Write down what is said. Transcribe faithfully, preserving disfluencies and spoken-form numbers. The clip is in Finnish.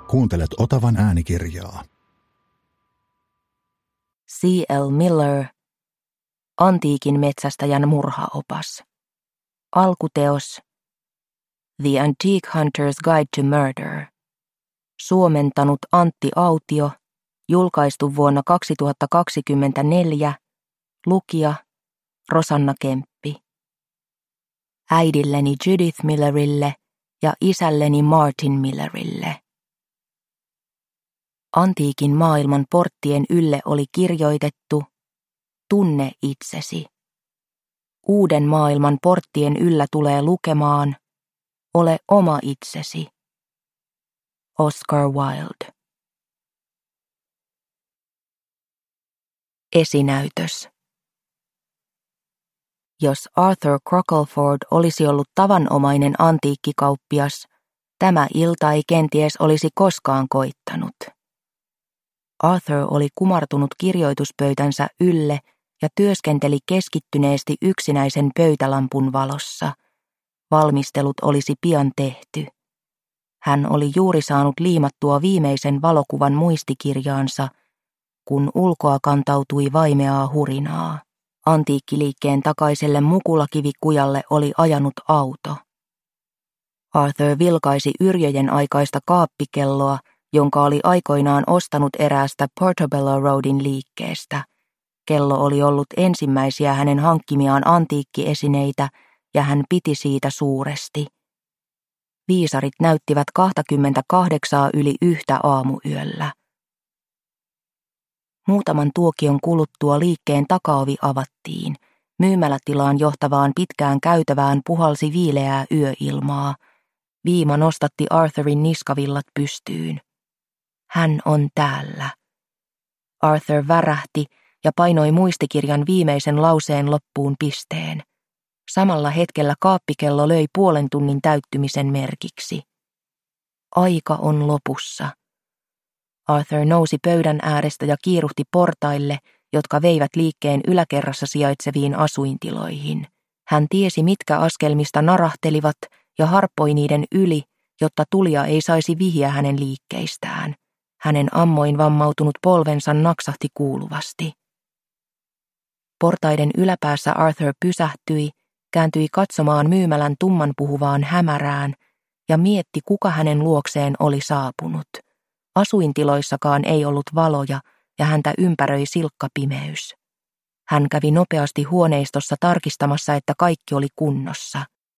Kuuntelet Otavan äänikirjaa. C L Miller, Antiikin metsästäjän murhaopas. Alkuteos The Antique Hunter's Guide to Murder. Suomentanut Antti Autio, julkaistu vuonna kaksituhattakaksikymmentäneljä, lukija Rosanna Kemppi. Äidilleni Judith Millerille ja isälleni Martin Millerille. Antiikin maailman porttien ylle oli kirjoitettu: tunne itsesi. Uuden maailman porttien yllä tulee lukemaan: ole oma itsesi. Oscar Wilde. Esinäytös. Jos Arthur Crockleford olisi ollut tavanomainen antiikkikauppias, tämä ilta ei kenties olisi koskaan koittanut. Arthur oli kumartunut kirjoituspöytänsä ylle ja työskenteli keskittyneesti yksinäisen pöytälampun valossa. Valmistelut olisi pian tehty. Hän oli juuri saanut liimattua viimeisen valokuvan muistikirjaansa, kun ulkoa kantautui vaimeaa hurinaa. Antiikkiliikkeen takaiselle mukulakivikujalle oli ajanut auto. Arthur vilkaisi Yrjöjen aikaista kaappikelloa, jonka oli aikoinaan ostanut eräästä Portobello Roadin liikkeestä. Kello oli ollut ensimmäisiä hänen hankkimiaan antiikkiesineitä, ja hän piti siitä suuresti. Viisarit näyttivät kaksikymmentäkahdeksan yli yhtä aamuyöllä. Muutaman tuokion kuluttua liikkeen takaovi avattiin. Myymälätilaan johtavaan pitkään käytävään puhalsi viileää yöilmaa. Viima nostatti Arthurin niskavillat pystyyn. Hän on täällä. Arthur värähti ja painoi muistikirjan viimeisen lauseen loppuun pisteen. Samalla hetkellä kaappikello löi puolen tunnin täyttymisen merkiksi. Aika on lopussa. Arthur nousi pöydän äärestä ja kiiruhti portaille, jotka veivät liikkeen yläkerrassa sijaitseviin asuintiloihin. Hän tiesi, mitkä askelmista narahtelivat, ja harppoi niiden yli, jotta tulija ei saisi vihiä hänen liikkeistään. Hänen ammoin vammautunut polvensa naksahti kuuluvasti. Portaiden yläpäässä Arthur pysähtyi, kääntyi katsomaan myymälän tummanpuhuvaan hämärään ja mietti, kuka hänen luokseen oli saapunut. Asuintiloissakaan ei ollut valoja ja häntä ympäröi silkka pimeys. Hän kävi nopeasti huoneistossa tarkistamassa, että kaikki oli kunnossa.